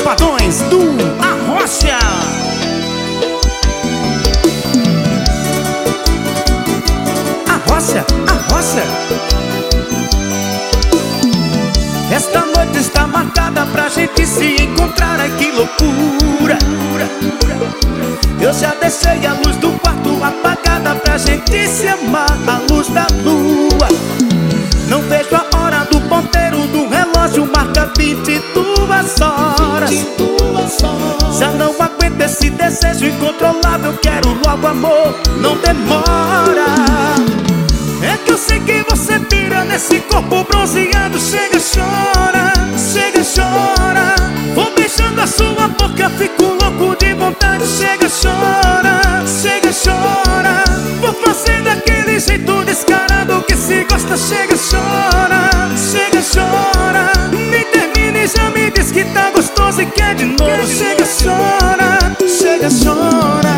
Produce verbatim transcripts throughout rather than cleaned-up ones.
Safadões do Arrocha. Arrocha, Arrocha. Esta noite está marcada pra gente se encontrar. Ai, que loucura. Eu já deixei a luz do quarto apagada pra gente se amar à luz da lua. Não vejo a hora do ponteiro do relógio, marca vinte e duas horas. Já não aguento esse desejo incontrolável, quero logo amor, não demora. É que eu sei que você pira nesse corpo bronzeado. Chega, chora, chega, chora. Vou beijando a sua boca, fico louco de vontade. Chega, chora, chega, chora. Vou fazer daquele jeito descarado que se gosta. Chega, chora, chega, chora. Nem termina e já me diz que tá gostoso e quer de novo. Chega, chora, chega, chora.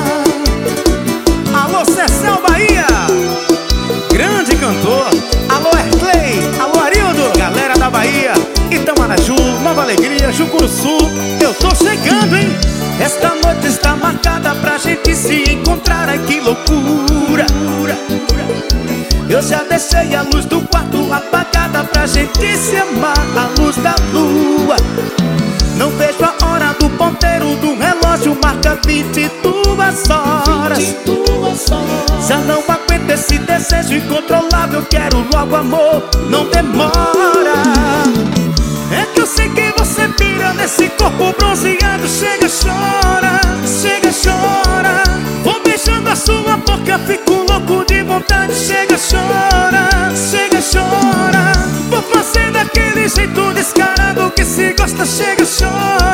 Alô, Cecel Bahia, grande cantor. Alô, Erclay, alô, Arildo, galera da Bahia, Itamaraju, Nova Alegria, Jucuruçu. Eu tô chegando, hein? Esta noite está marcada pra gente se encontrar. Ai, que loucura. Eu já deixei a luz do quarto apagada pra gente se amar à luz da lua. Não vejo a hora do ponteiro do relógio, marca vinte e duas horas. Já não aguento esse desejo incontrolável, quero logo amor, não demora. É que eu sei que você pira nesse corpo bronzeado. Chega, chora, chega, chora. Vou beijando a sua boca, fico louco de vontade. Chega, chora, chega, chora. Vou fazer daquele jeito descarado que se gosta. Chega, chora.